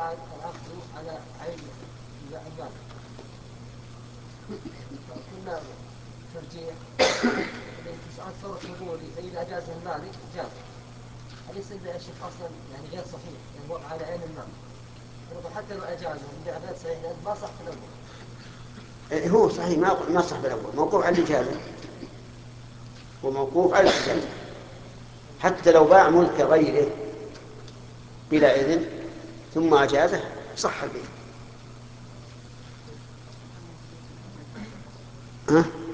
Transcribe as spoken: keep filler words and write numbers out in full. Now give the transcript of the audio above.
الآن الأخذ على عين المال كنا ترجيح سؤال ثورة قبولي فإذا أجازه المالك جاز. أليس يا شيخ أصلا يعني غير صحيح يعني وقع على عين المال حتى لو أجازه غير صحيح لأن ما صح في الأول. هو صحيح ما ما صح بالأول، موقوف على الإجازة وموقوف على الإجازة. حتى لو باع ملك غيره بلا إذن ثم أجازه صح البيع. ها؟